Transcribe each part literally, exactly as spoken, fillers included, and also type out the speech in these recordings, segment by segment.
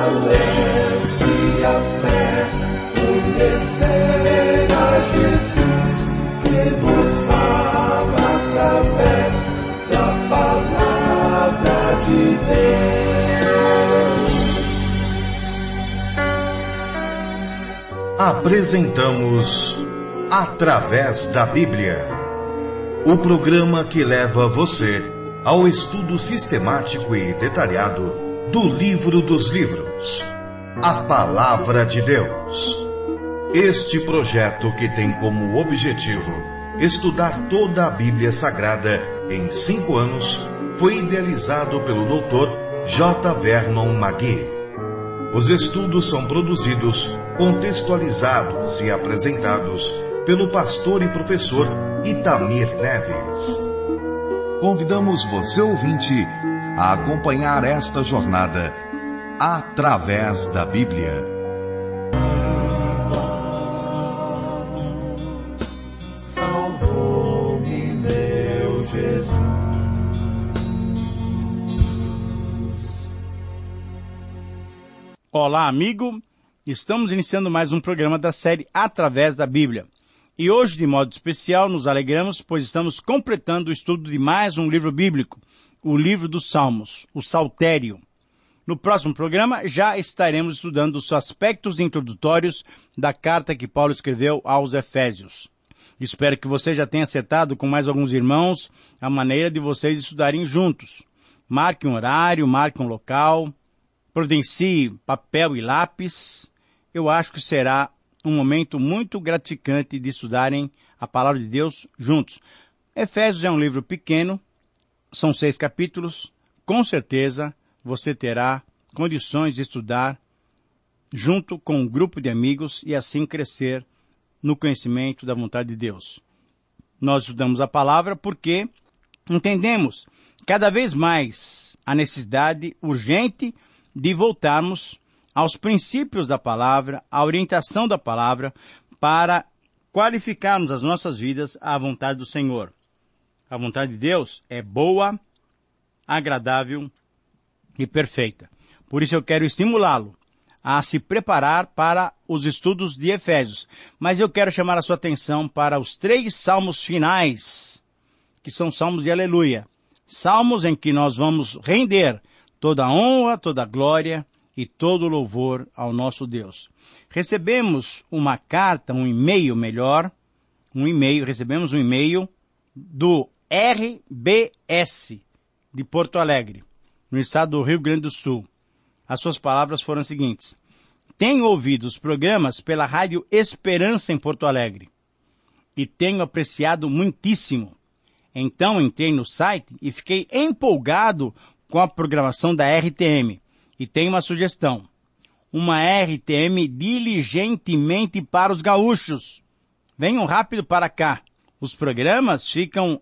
fortalece a fé, conhecer a Jesus, que nos fala através da palavra de Deus. Apresentamos Através da Bíblia, o programa que leva você ao estudo sistemático e detalhado do livro dos livros, a Palavra de Deus. Este projeto, que tem como objetivo estudar toda a Bíblia Sagrada em cinco anos, foi idealizado pelo doutor J. Vernon McGee. Os estudos são produzidos, contextualizados e apresentados pelo pastor e professor Itamir Neves. Convidamos você, ouvinte, a acompanhar esta jornada através da Bíblia. Salvou-me, meu Jesus. Olá, amigo. Estamos iniciando mais um programa da série Através da Bíblia. E hoje, de modo especial, nos alegramos, pois estamos completando o estudo de mais um livro bíblico, o livro dos Salmos, o Saltério. No próximo programa, já estaremos estudando os aspectos introdutórios da carta que Paulo escreveu aos Efésios. Espero que você já tenha acertado com mais alguns irmãos a maneira de vocês estudarem juntos. Marque um horário, marque um local, providencie papel e lápis. Eu acho que será um momento muito gratificante de estudarem a Palavra de Deus juntos. Efésios é um livro pequeno, são seis capítulos. Com certeza você terá condições de estudar junto com um grupo de amigos e assim crescer no conhecimento da vontade de Deus. Nós estudamos a palavra porque entendemos cada vez mais a necessidade urgente de voltarmos aos princípios da palavra, à orientação da palavra, para qualificarmos as nossas vidas à vontade do Senhor. A vontade de Deus é boa, agradável e perfeita. Por isso eu quero estimulá-lo a se preparar para os estudos de Efésios. Mas eu quero chamar a sua atenção para os três salmos finais, que são salmos de aleluia. Salmos em que nós vamos render toda a honra, toda a glória e todo louvor ao nosso Deus. Recebemos uma carta, um e-mail melhor, um e-mail, recebemos um e-mail do R B S de Porto Alegre, no estado do Rio Grande do Sul. As suas palavras foram as seguintes: tenho ouvido os programas pela Rádio Esperança em Porto Alegre e tenho apreciado muitíssimo. Então entrei no site e fiquei empolgado com a programação da R T M. E tem uma sugestão, uma R T M diligentemente para os gaúchos. Venham rápido para cá. Os programas ficam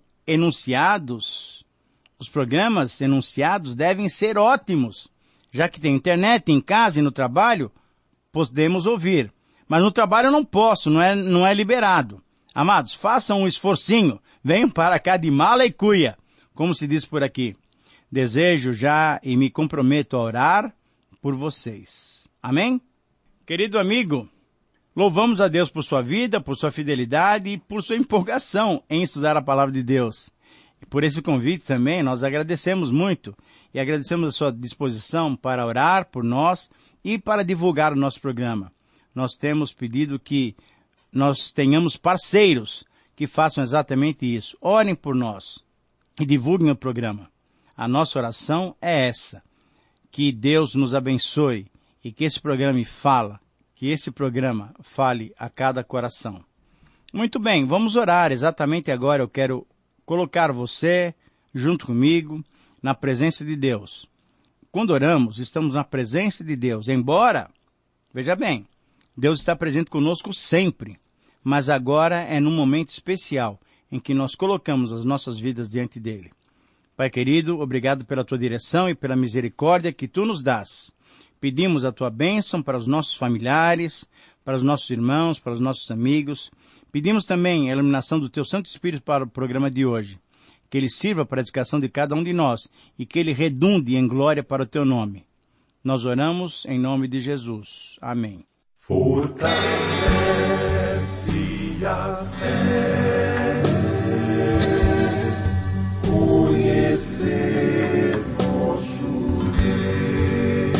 enunciados, os programas enunciados devem ser ótimos. Já que tem internet em casa e no trabalho, podemos ouvir. Mas no trabalho eu não posso, não é, não é liberado. Amados, façam um esforcinho, venham para cá de mala e cuia, como se diz por aqui. Desejo já e me comprometo a orar por vocês. Amém? Querido amigo, louvamos a Deus por sua vida, por sua fidelidade e por sua empolgação em estudar a palavra de Deus. E por esse convite também nós agradecemos muito e agradecemos a sua disposição para orar por nós e para divulgar o nosso programa. Nós temos pedido que nós tenhamos parceiros que façam exatamente isso. Orem por nós e divulguem o programa. A nossa oração é essa, que Deus nos abençoe e que esse programa fala, que esse programa fale a cada coração. Muito bem, vamos orar. Exatamente agora eu quero colocar você junto comigo na presença de Deus. Quando oramos, estamos na presença de Deus, embora, veja bem, Deus está presente conosco sempre, mas agora é num momento especial em que nós colocamos as nossas vidas diante dele. Pai querido, obrigado pela tua direção e pela misericórdia que tu nos dás. Pedimos a tua bênção para os nossos familiares, para os nossos irmãos, para os nossos amigos. Pedimos também a iluminação do teu Santo Espírito para o programa de hoje. Que ele sirva para a edificação de cada um de nós e que ele redunde em glória para o teu nome. Nós oramos em nome de Jesus. Amém. Fortalece a fé, conhecer nosso Deus.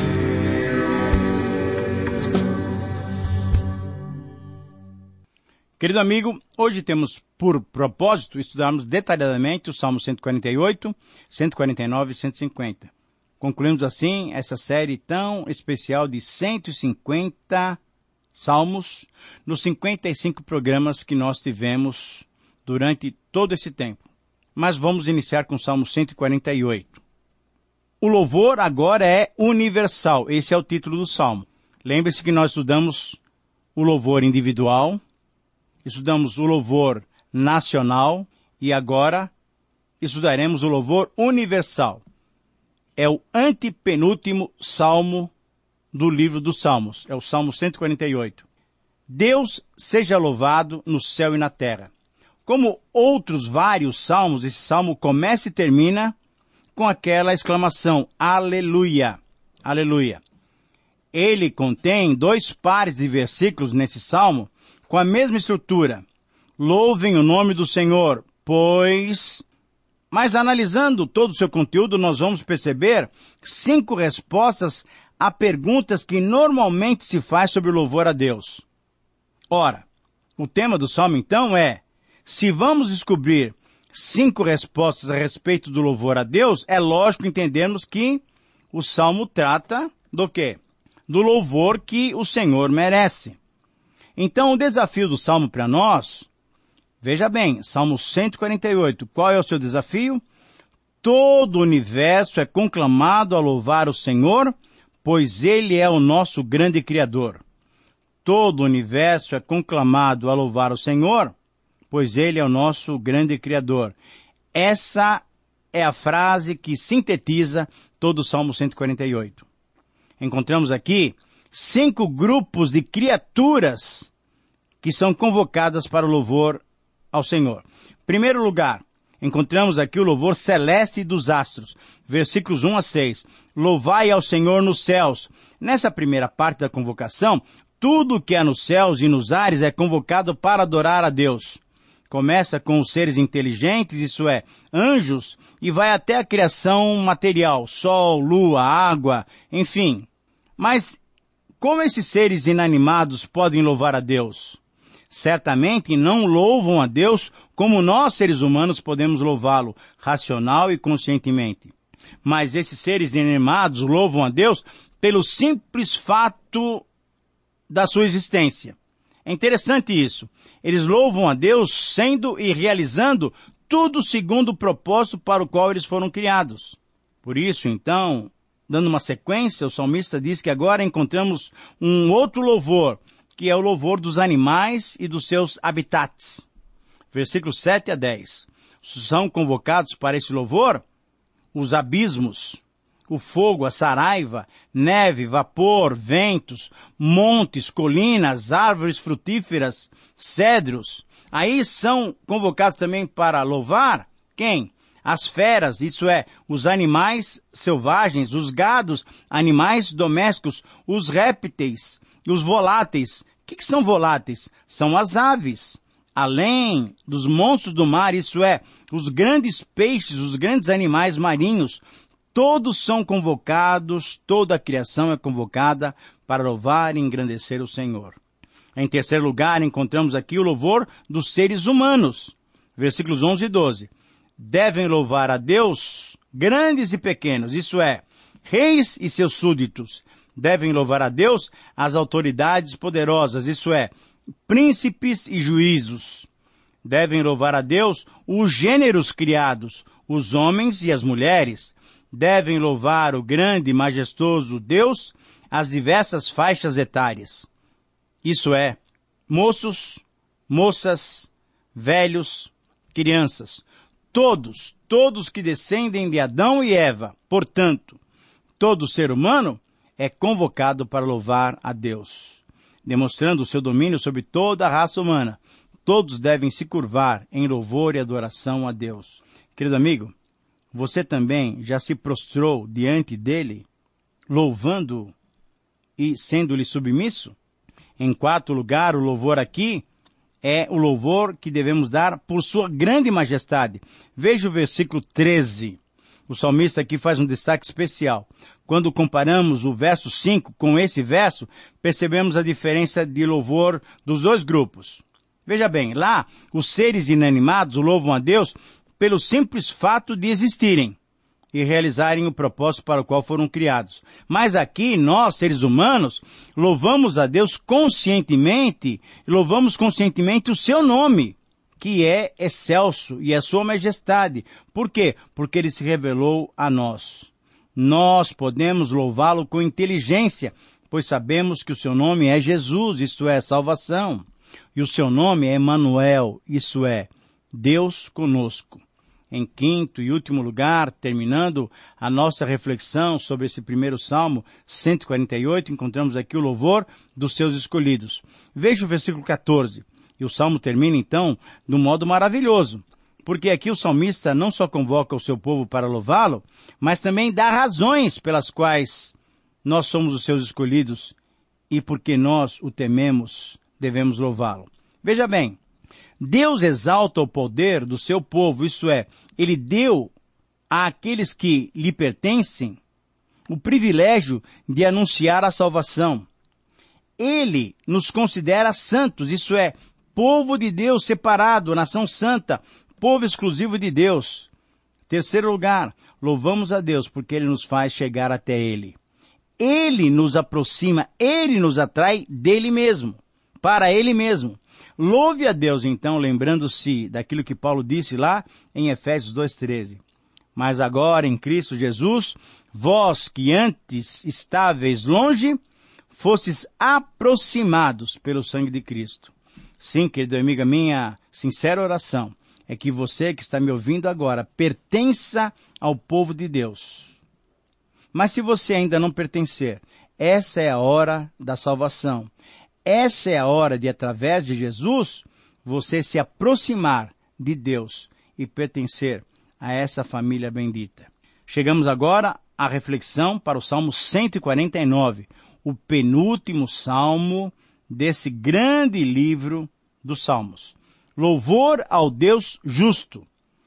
Querido amigo, hoje temos por propósito estudarmos detalhadamente o Salmo cento e quarenta e oito, cento e quarenta e nove e cento e cinquenta. Concluímos assim essa série tão especial de cento e cinquenta salmos nos cinquenta e cinco programas que nós tivemos durante todo esse tempo. Mas vamos iniciar com o Salmo cento e quarenta e oito. O louvor agora é universal. Esse é o título do Salmo. Lembre-se que nós estudamos o louvor individual, estudamos o louvor nacional e agora estudaremos o louvor universal. É o antepenúltimo salmo do livro dos Salmos. É o Salmo cento e quarenta e oito. Deus seja louvado no céu e na terra. Como outros vários salmos, esse salmo começa e termina com aquela exclamação, aleluia, aleluia. Ele contém dois pares de versículos nesse salmo com a mesma estrutura. Louvem o nome do Senhor, pois... Mas analisando todo o seu conteúdo, nós vamos perceber cinco respostas a perguntas que normalmente se faz sobre o louvor a Deus. Ora, o tema do salmo então é, se vamos descobrir cinco respostas a respeito do louvor a Deus, é lógico entendermos que o salmo trata do quê? Do louvor que o Senhor merece. Então, o desafio do salmo para nós... Veja bem, Salmo cento e quarenta e oito, qual é o seu desafio? Todo o universo é conclamado a louvar o Senhor, pois Ele é o nosso grande Criador. Todo o universo é conclamado a louvar o Senhor, pois Ele é o nosso grande Criador. Essa é a frase que sintetiza todo o Salmo cento e quarenta e oito. Encontramos aqui cinco grupos de criaturas que são convocadas para o louvor ao Senhor. Em primeiro lugar, encontramos aqui o louvor celeste dos astros. Versículos um a seis. Louvai ao Senhor nos céus. Nessa primeira parte da convocação, tudo que há nos céus e nos ares é convocado para adorar a Deus. Começa com os seres inteligentes, isso é, anjos, e vai até a criação material, sol, lua, água, enfim. Mas como esses seres inanimados podem louvar a Deus? Certamente não louvam a Deus como nós, seres humanos, podemos louvá-lo, racional e conscientemente. Mas esses seres inanimados louvam a Deus pelo simples fato da sua existência. É interessante isso. Eles louvam a Deus sendo e realizando tudo segundo o propósito para o qual eles foram criados. Por isso, então, dando uma sequência, o salmista diz que agora encontramos um outro louvor, que é o louvor dos animais e dos seus habitats. Versículos sete a dez. São convocados para esse louvor os abismos, o fogo, a saraiva, neve, vapor, ventos, montes, colinas, árvores frutíferas, cedros. Aí são convocados também para louvar quem? As feras, isso é, os animais selvagens, os gados, animais domésticos, os répteis, os voláteis. O que, que são voláteis? São as aves. Além dos monstros do mar, isso é, os grandes peixes, os grandes animais marinhos, todos são convocados, toda a criação é convocada para louvar e engrandecer o Senhor. Em terceiro lugar, encontramos aqui o louvor dos seres humanos. Versículos onze e doze. Devem louvar a Deus, grandes e pequenos, isso é, reis e seus súditos. Devem louvar a Deus as autoridades poderosas, isso é, príncipes e juízos. Devem louvar a Deus os gêneros criados, os homens e as mulheres. Devem louvar o grande e majestoso Deus as diversas faixas etárias. Isso é, moços, moças, velhos, crianças. Todos, todos que descendem de Adão e Eva. Portanto, todo ser humano é convocado para louvar a Deus, demonstrando o seu domínio sobre toda a raça humana. Todos devem se curvar em louvor e adoração a Deus. Querido amigo, você também já se prostrou diante dele? louvando e sendo-lhe submisso? Em quarto lugar, o louvor aqui é o louvor que devemos dar por sua grande majestade. Veja o versículo treze. O salmista aqui faz um destaque especial. Quando comparamos o verso cinco com esse verso, percebemos a diferença de louvor dos dois grupos. Veja bem, lá os seres inanimados louvam a Deus pelo simples fato de existirem e realizarem o propósito para o qual foram criados. Mas aqui, nós, seres humanos, louvamos a Deus conscientemente, louvamos conscientemente o seu nome, que é excelso e é sua majestade. Por quê? Porque ele se revelou a nós. Nós podemos louvá-lo com inteligência, pois sabemos que o seu nome é Jesus, isto é, salvação. E o seu nome é Emanuel, isso é, Deus conosco. Em quinto e último lugar, terminando a nossa reflexão sobre esse primeiro Salmo cento e quarenta e oito, encontramos aqui o louvor dos seus escolhidos. Veja o versículo quatorze. E o Salmo termina, então, de um modo maravilhoso. Porque aqui o salmista não só convoca o seu povo para louvá-lo, mas também dá razões pelas quais nós somos os seus escolhidos e porque nós o tememos, devemos louvá-lo. Veja bem, Deus exalta o poder do seu povo, isso é, Ele deu àqueles que lhe pertencem o privilégio de anunciar a salvação. Ele nos considera santos, isso é, povo de Deus separado, nação santa, povo exclusivo de Deus. Terceiro lugar, louvamos a Deus porque Ele nos faz chegar até Ele. Ele nos aproxima, Ele nos atrai dele mesmo, para Ele mesmo. Louve a Deus, então, lembrando-se daquilo que Paulo disse lá em Efésios dois, treze. Mas agora, em Cristo Jesus, vós que antes estáveis longe, fostes aproximados pelo sangue de Cristo. Sim, querido amigo, a minha sincera oração é que você que está me ouvindo agora pertença ao povo de Deus. Mas se você ainda não pertencer, essa é a hora da salvação. Essa é a hora de, através de Jesus, você se aproximar de Deus e pertencer a essa família bendita. Chegamos agora à reflexão para o Salmo cento e quarenta e nove, o penúltimo salmo desse grande livro dos Salmos. Louvor ao Deus justo.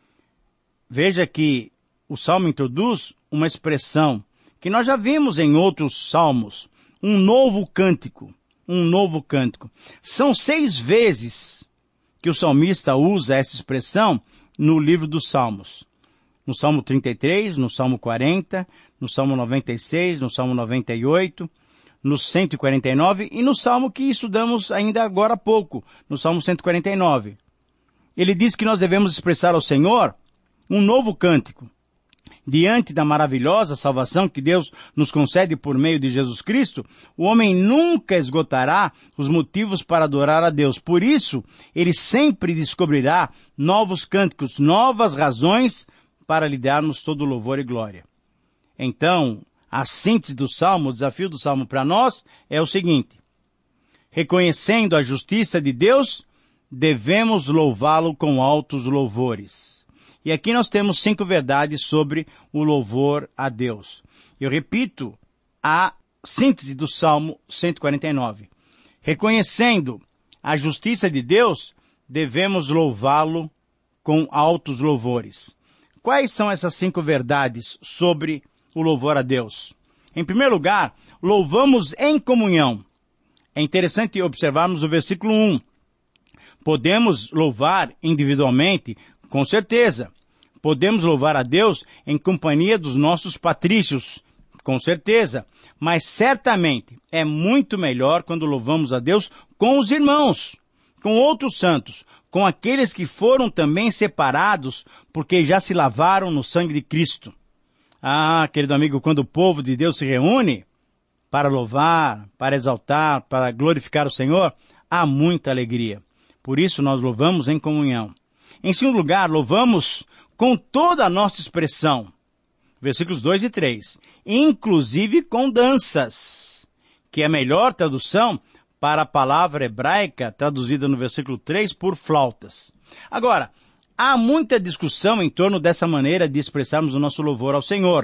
Veja que o Salmo introduz uma expressão que nós já vimos em outros salmos, um novo cântico. Um novo cântico. São seis vezes que o salmista usa essa expressão no livro dos Salmos. No Salmo trinta e três, no Salmo quarenta, no Salmo noventa e seis, no Salmo noventa e oito, no cento e quarenta e nove e no Salmo que estudamos ainda agora há pouco, no Salmo cento e quarenta e nove. Ele diz que nós devemos expressar ao Senhor um novo cântico. Diante da maravilhosa salvação que Deus nos concede por meio de Jesus Cristo, o homem nunca esgotará os motivos para adorar a Deus. Por isso, ele sempre descobrirá novos cânticos, novas razões para lhe darmos todo louvor e glória. Então, a síntese do Salmo, o desafio do Salmo para nós é o seguinte: reconhecendo a justiça de Deus, devemos louvá-lo com altos louvores. E aqui nós temos cinco verdades sobre o louvor a Deus. Eu repito a síntese do Salmo cento e quarenta e nove. Reconhecendo a justiça de Deus, devemos louvá-lo com altos louvores. Quais são essas cinco verdades sobre o louvor a Deus? Em primeiro lugar, louvamos em comunhão. É interessante observarmos o versículo um. Podemos louvar individualmente, com certeza. Podemos louvar a Deus em companhia dos nossos patrícios, com certeza. Mas certamente é muito melhor quando louvamos a Deus com os irmãos, com outros santos, com aqueles que foram também separados porque já se lavaram no sangue de Cristo. Ah, querido amigo, quando o povo de Deus se reúne para louvar, para exaltar, para glorificar o Senhor, há muita alegria. Por isso nós louvamos em comunhão. Em segundo lugar, louvamos com toda a nossa expressão. Versículos dois e três. Inclusive com danças, que é a melhor tradução para a palavra hebraica, traduzida no versículo três, por flautas. Agora, há muita discussão em torno dessa maneira de expressarmos o nosso louvor ao Senhor.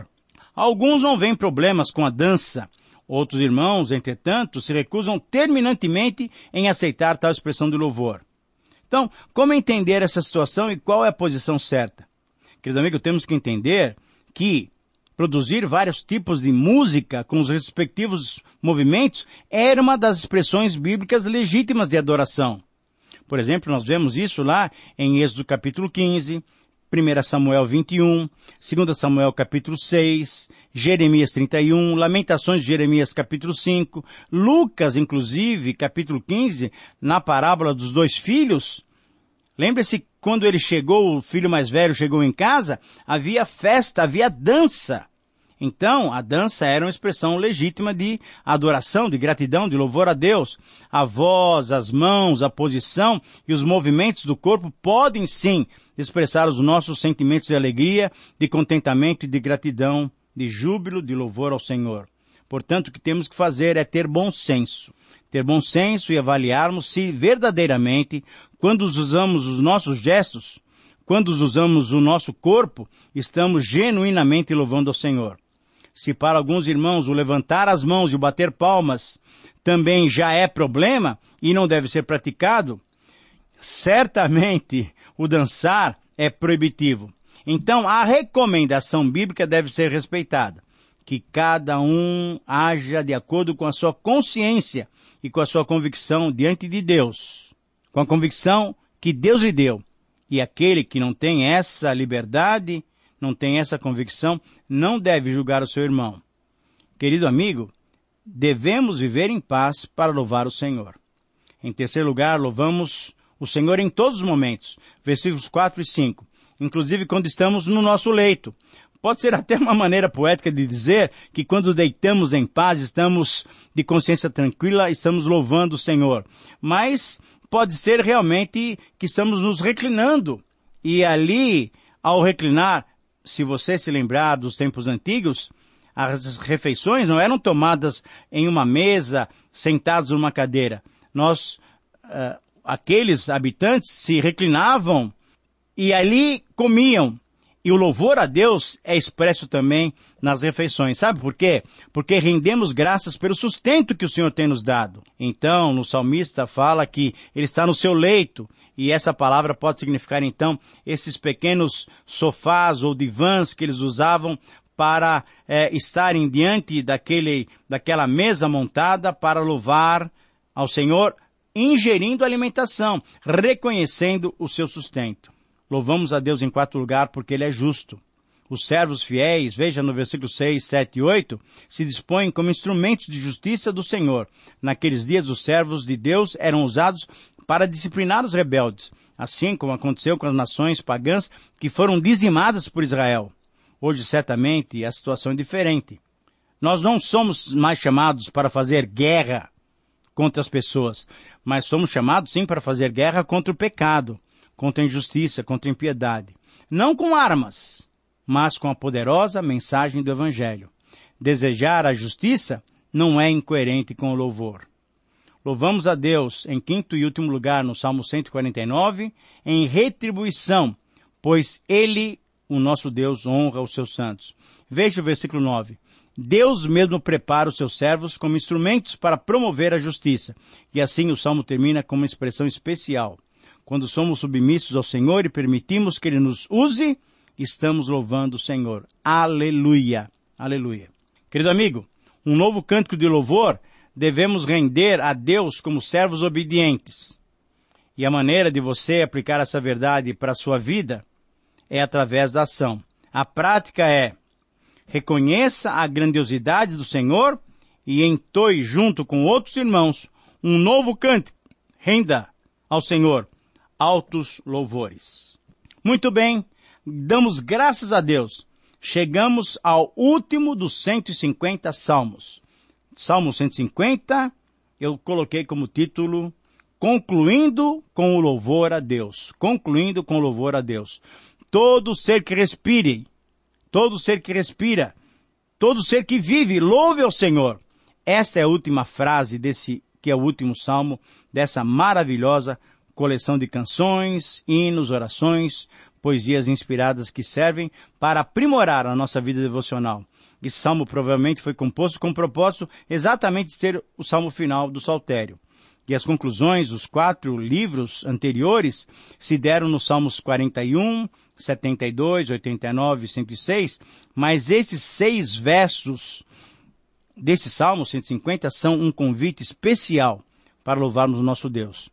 Alguns não veem problemas com a dança. Outros irmãos, entretanto, se recusam terminantemente em aceitar tal expressão de louvor. Então, como entender essa situação e qual é a posição certa? Querido amigo, temos que entender que produzir vários tipos de música com os respectivos movimentos era uma das expressões bíblicas legítimas de adoração. Por exemplo, nós vemos isso lá em Êxodo capítulo quinze, primeiro Samuel vinte e um, dois Samuel capítulo seis, Jeremias trinta e um, Lamentações de Jeremias capítulo cinco, Lucas, inclusive, capítulo quinze, na parábola dos dois filhos. Lembre-se, quando ele chegou, o filho mais velho chegou em casa, havia festa, havia dança. Então, a dança era uma expressão legítima de adoração, de gratidão, de louvor a Deus. A voz, as mãos, a posição e os movimentos do corpo podem sim expressar os nossos sentimentos de alegria, de contentamento e de gratidão, de júbilo, de louvor ao Senhor. Portanto, o que temos que fazer é ter bom senso. Ter bom senso e avaliarmos se verdadeiramente, quando usamos os nossos gestos, quando usamos o nosso corpo, estamos genuinamente louvando ao Senhor. Se para alguns irmãos o levantar as mãos e o bater palmas também já é problema e não deve ser praticado, certamente o dançar é proibitivo. Então a recomendação bíblica deve ser respeitada. Que cada um haja de acordo com a sua consciência e com a sua convicção diante de Deus. Com a convicção que Deus lhe deu. E aquele que não tem essa liberdade, não tem essa convicção, não deve julgar o seu irmão. Querido amigo, devemos viver em paz para louvar o Senhor. Em terceiro lugar, louvamos o Senhor em todos os momentos. Versículos quatro e cinco. Inclusive quando estamos no nosso leito. Pode ser até uma maneira poética de dizer que quando deitamos em paz, estamos de consciência tranquila, estamos louvando o Senhor. Mas pode ser realmente que estamos nos reclinando. E ali, ao reclinar, se você se lembrar dos tempos antigos, as refeições não eram tomadas em uma mesa, sentados numa cadeira. Nós, uh, aqueles habitantes se reclinavam e ali comiam. E o louvor a Deus é expresso também nas refeições. Sabe por quê? Porque rendemos graças pelo sustento que o Senhor tem nos dado. Então, no salmista fala que ele está no seu leito. E essa palavra pode significar, então, esses pequenos sofás ou divãs que eles usavam para é, estarem diante daquele, daquela mesa montada para louvar ao Senhor, ingerindo alimentação, reconhecendo o seu sustento. Louvamos a Deus em quarto lugar porque Ele é justo. Os servos fiéis, veja no versículo seis, sete e oito, se dispõem como instrumentos de justiça do Senhor. Naqueles dias os servos de Deus eram usados para disciplinar os rebeldes, assim como aconteceu com as nações pagãs que foram dizimadas por Israel. Hoje, certamente, a situação é diferente. Nós não somos mais chamados para fazer guerra contra as pessoas, mas somos chamados, sim, para fazer guerra contra o pecado, contra a injustiça, contra a impiedade. Não com armas, mas com a poderosa mensagem do Evangelho. Desejar a justiça não é incoerente com o louvor. Louvamos a Deus, em quinto e último lugar, no Salmo cento e quarenta e nove, em retribuição, pois Ele, o nosso Deus, honra os seus santos. Veja o versículo nove. Deus mesmo prepara os seus servos como instrumentos para promover a justiça. E assim o Salmo termina com uma expressão especial. Quando somos submissos ao Senhor e permitimos que Ele nos use, estamos louvando o Senhor. Aleluia! Aleluia! Querido amigo, um novo cântico de louvor devemos render a Deus como servos obedientes. E a maneira de você aplicar essa verdade para a sua vida é através da ação. A prática é: reconheça a grandiosidade do Senhor e entoe junto com outros irmãos um novo cântico. Renda ao Senhor altos louvores. Muito bem, damos graças a Deus. Chegamos ao último dos cento e cinquenta salmos. Salmo cento e cinquenta, eu coloquei como título, Concluindo com o louvor a Deus. Concluindo com o louvor a Deus. Todo ser que respire, todo ser que respira, todo ser que vive, louve ao Senhor. Essa é a última frase desse, que é o último salmo, dessa maravilhosa coleção de canções, hinos, orações, poesias inspiradas que servem para aprimorar a nossa vida devocional. Esse salmo provavelmente foi composto com o propósito exatamente de ser o salmo final do Saltério. E as conclusões dos quatro livros anteriores se deram nos Salmos quarenta e um, setenta e dois, oitenta e nove e cento e seis, mas esses seis versos desse Salmo cento e cinquenta são um convite especial para louvarmos o nosso Deus.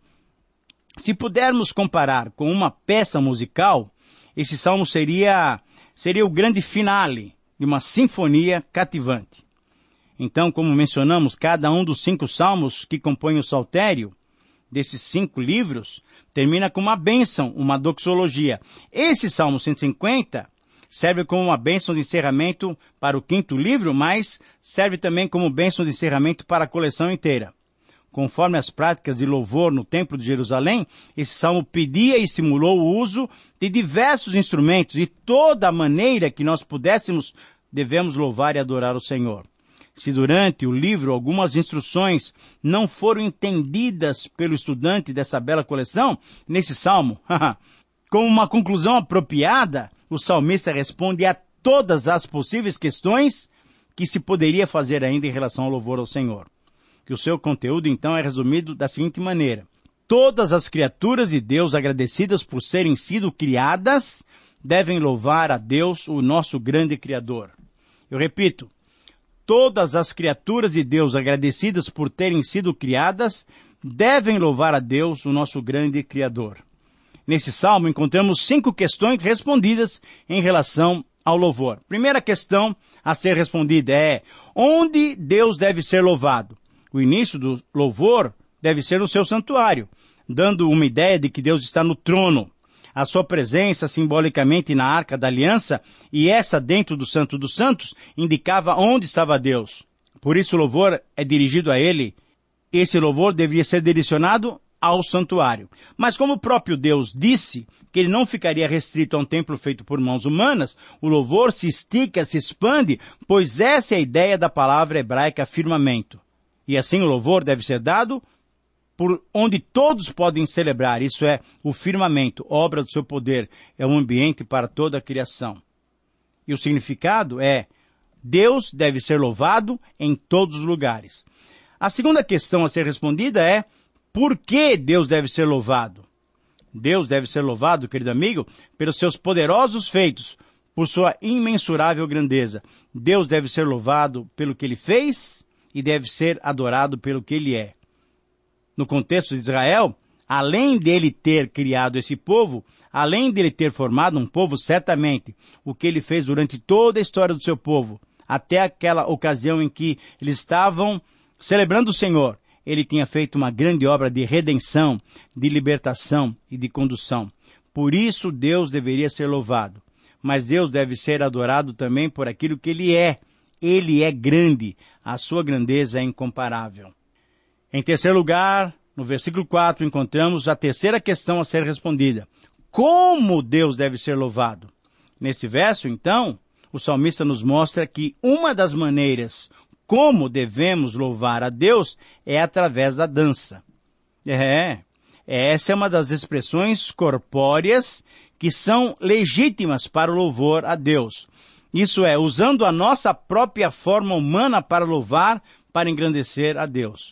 Se pudermos comparar com uma peça musical, esse salmo seria, seria o grande finale de uma sinfonia cativante. Então, como mencionamos, cada um dos cinco salmos que compõem o Saltério, desses cinco livros, termina com uma bênção, uma doxologia. Esse Salmo cento e cinquenta serve como uma bênção de encerramento para o quinto livro, mas serve também como bênção de encerramento para a coleção inteira. Conforme as práticas de louvor no Templo de Jerusalém, esse salmo pedia e estimulou o uso de diversos instrumentos e toda a maneira que nós pudéssemos, devemos louvar e adorar o Senhor. Se durante o livro algumas instruções não foram entendidas pelo estudante dessa bela coleção, nesse salmo, com uma conclusão apropriada, o salmista responde a todas as possíveis questões que se poderia fazer ainda em relação ao louvor ao Senhor. Que o seu conteúdo, então, é resumido da seguinte maneira: todas as criaturas de Deus, agradecidas por serem sido criadas, devem louvar a Deus, o nosso grande Criador. Eu repito, todas as criaturas de Deus, agradecidas por terem sido criadas, devem louvar a Deus, o nosso grande Criador. Nesse salmo encontramos cinco questões respondidas em relação ao louvor. Primeira questão a ser respondida é: onde Deus deve ser louvado? O início do louvor deve ser no seu santuário, dando uma ideia de que Deus está no trono. A sua presença simbolicamente na Arca da Aliança e essa dentro do Santo dos Santos indicava onde estava Deus. Por isso o louvor é dirigido a Ele. Esse louvor deveria ser direcionado ao santuário. Mas como o próprio Deus disse que Ele não ficaria restrito a um templo feito por mãos humanas, o louvor se estica, se expande, pois essa é a ideia da palavra hebraica firmamento. E assim o louvor deve ser dado por onde todos podem celebrar, isso é, o firmamento, obra do seu poder, é um ambiente para toda a criação. E o significado é: Deus deve ser louvado em todos os lugares. A segunda questão a ser respondida é: por que Deus deve ser louvado? Deus deve ser louvado, querido amigo, pelos seus poderosos feitos, por sua imensurável grandeza. Deus deve ser louvado pelo que Ele fez e deve ser adorado pelo que Ele é. No contexto de Israel, além dele ter criado esse povo, além dele ter formado um povo, certamente, o que ele fez durante toda a história do seu povo, até aquela ocasião em que eles estavam celebrando o Senhor, ele tinha feito uma grande obra de redenção, de libertação e de condução. Por isso Deus deveria ser louvado. Mas Deus deve ser adorado também por aquilo que Ele é. Ele é grande. A sua grandeza é incomparável. Em terceiro lugar, no versículo quatro, encontramos a terceira questão a ser respondida: como Deus deve ser louvado? Nesse verso, então, o salmista nos mostra que uma das maneiras como devemos louvar a Deus é através da dança. É, essa é uma das expressões corpóreas que são legítimas para o louvor a Deus. Isso é, usando a nossa própria forma humana para louvar, para engrandecer a Deus.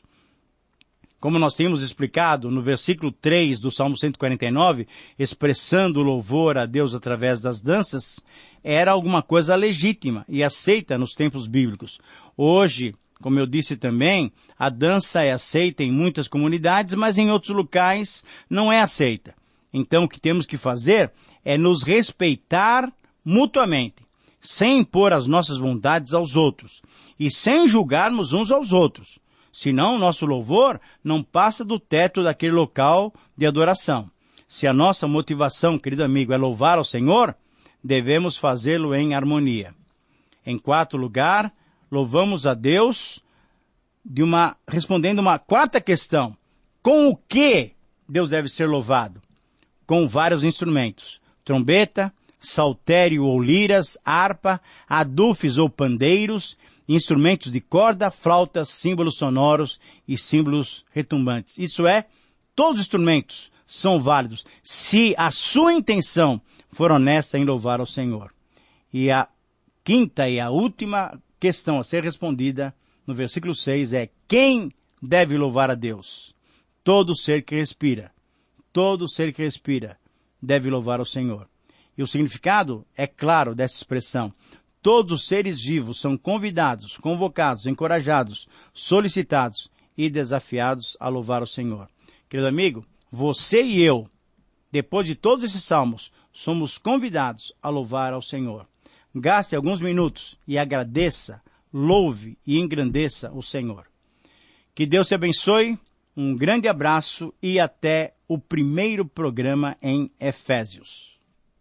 Como nós tínhamos explicado no versículo três do Salmo cento e quarenta e nove, expressando o louvor a Deus através das danças, era alguma coisa legítima e aceita nos tempos bíblicos. Hoje, como eu disse também, a dança é aceita em muitas comunidades, mas em outros locais não é aceita. Então o que temos que fazer é nos respeitar mutuamente, sem impor as nossas vontades aos outros e sem julgarmos uns aos outros. Senão, nosso louvor não passa do teto daquele local de adoração. Se a nossa motivação, querido amigo, é louvar ao Senhor, devemos fazê-lo em harmonia. Em quarto lugar, louvamos a Deus de uma, respondendo uma quarta questão: com o que Deus deve ser louvado? Com vários instrumentos: trombeta, saltério ou liras, harpa, adufes ou pandeiros, instrumentos de corda, flautas, símbolos sonoros e símbolos retumbantes. Isso é, todos os instrumentos são válidos se a sua intenção for honesta em louvar ao Senhor. E a quinta e a última questão a ser respondida no versículo seis é: quem deve louvar a Deus? Todo ser que respira, todo ser que respira deve louvar ao Senhor. E o significado é claro dessa expressão. Todos os seres vivos são convidados, convocados, encorajados, solicitados e desafiados a louvar o Senhor. Querido amigo, você e eu, depois de todos esses salmos, somos convidados a louvar ao Senhor. Gaste alguns minutos e agradeça, louve e engrandeça o Senhor. Que Deus te abençoe, um grande abraço e até o primeiro programa em Efésios.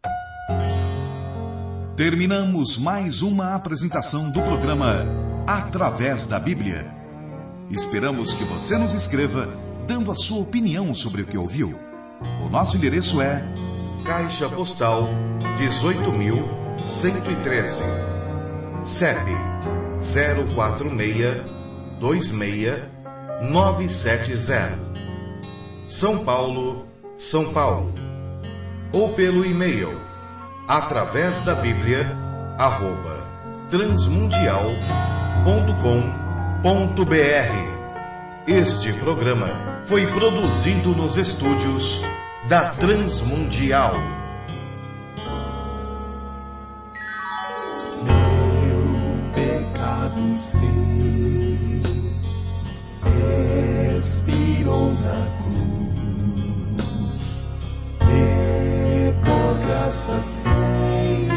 Terminamos mais uma apresentação do programa Através da Bíblia. Esperamos que você nos escreva, dando a sua opinião sobre o que ouviu. O nosso endereço é Caixa Postal dezoito mil cento e treze, C E P zero quatro seis dois seis nove sete zero, São Paulo, São Paulo. Ou pelo e-mail através da Bíblia arroba transmundial ponto com ponto br. Este programa foi produzido nos estúdios da Transmundial. Meu pecado sei, expirou na cruz, e por graça sem